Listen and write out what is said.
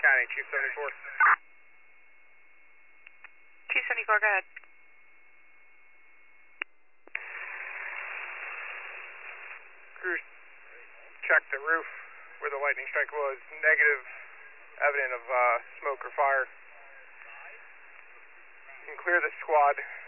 County, Chief 74. Chief 74, go ahead. Crews checked the roof where the lightning strike was. Negative evidence of smoke or fire. You can clear the squad.